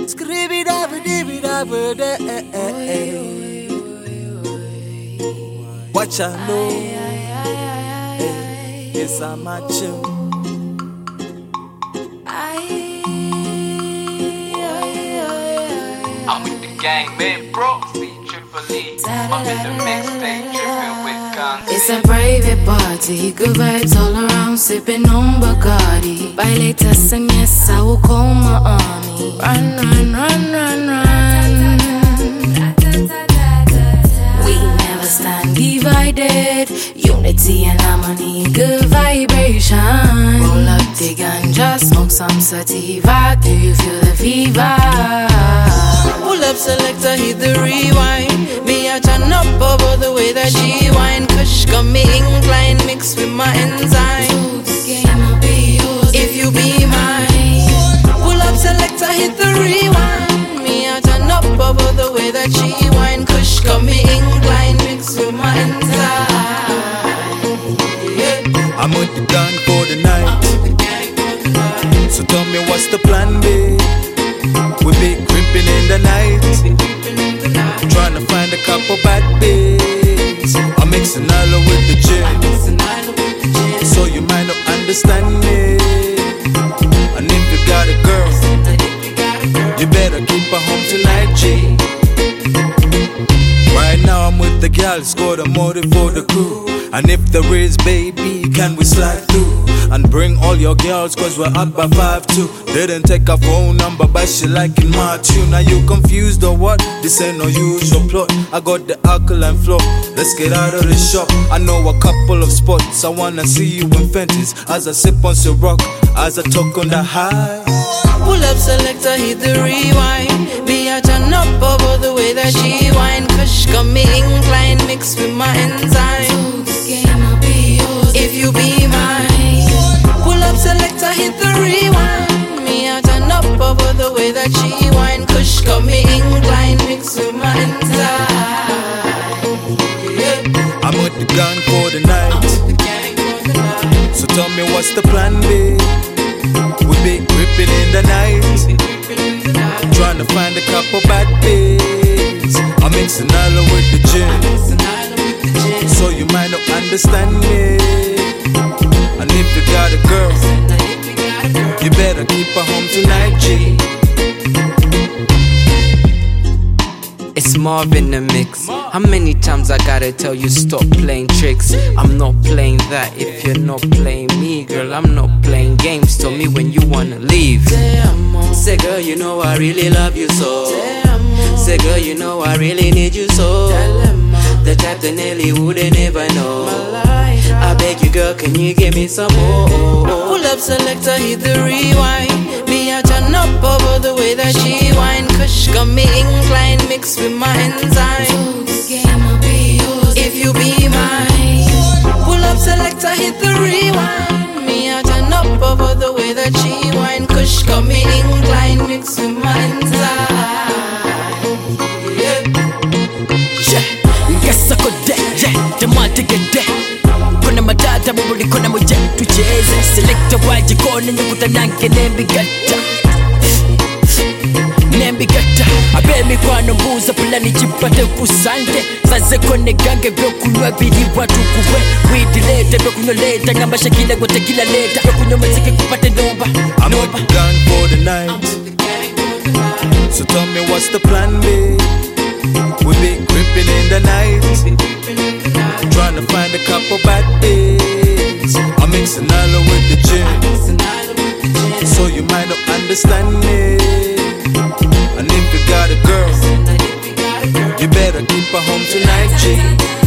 Watch I know, it's a match. I'm with the gang, man, bro. See Triple E. I'm in the mixtape, tripping with guns. It's a private party, good vibes all around, sipping on Bacardi. By latest and yes, I will call my army. Run, run, run, run, run. We never stand divided. Unity and harmony, good vibration. Roll up the ganja, smoke some sativa. Do you feel the fever? Pull up selector, hit the rewind. Me a turn up over the way that she whine. Kush got me inclined, mixed with my enzyme. If you be mine, pull up selector, hit the rewind. Me a turn up over the way that she whine. Kush got me inclined, mixed with my enzyme. I'm with the gang for the night. So tell me what's the plan, babe? We be creeping in the night, trying to find a couple bad days. I'm mixing all with the gin, so you might not understand me. And if you got a girl, you better keep her home tonight, G. Right now I'm with the gals, got a motive for the crew. And if there is, baby, can we slide through? And bring all your girls, cause we're up by 5-2. Didn't take a phone number, but she liking my tune. Are you confused or what? This ain't no usual plot. I got the alkaline flow, let's get out of the shop. I know a couple of spots, I wanna see you in Fenties. As I sip on Ciroc, as I talk on the high. Pull up selector, hit the rewind. Me a turn up over the way that she whine. Kush got me inclined, mixed with my enzyme. If you be mine, pull up selector, hit the rewind. Me a turn up over the way that she whine. Kush got me inclined, mixed with my enzyme. I'm with the gang for the night. So tell me what's the plan, babe? We be creeping in the night, trying to find a couple bad days. I'm mixing all with the gin, so you might not understand me. And if you got a girl, you better keep her home tonight, G. It's Marv in the mix. How many times I gotta tell you stop playing tricks? I'm not playing that if you're not playing me, girl. I'm not playing games. Tell me when you wanna leave. Say girl, you know I really love you so. Say girl, you know I really need you so. The type that Nelly wouldn't ever know. I beg you girl, can you give me some more? Pull up selector, hit the rewind. Me a turn up over the way that she whine. Kush got me inclined, mixed with my enzyme. If you be mine, pull up selector, hit the rewind. Me a turn up over the way that she whine. Kush got me inclined, mixed with my enzyme. Ngasa kode, jamati gede. Kuna matata mubuli kuna muje tucheze. Selecta waji kone nyukuta nanke nembi gata. Nembi gata. Abe mikwano mbuza pulani chipate kusante. Saze kone gange vyo kunywa bili watu kuwe. Widi leta vyo kunywa leta. Ngamba shakila kwa tekila leta. Vyo kunywa maziki kupate nomba. I'm with the gang for the night. So tell me what's the plan, babe? We be creeping in the night, trying to find a couple bad days. I'm mixing all with the gin, so you might not understand me. And if you got a girl, you better keep her home tonight, G.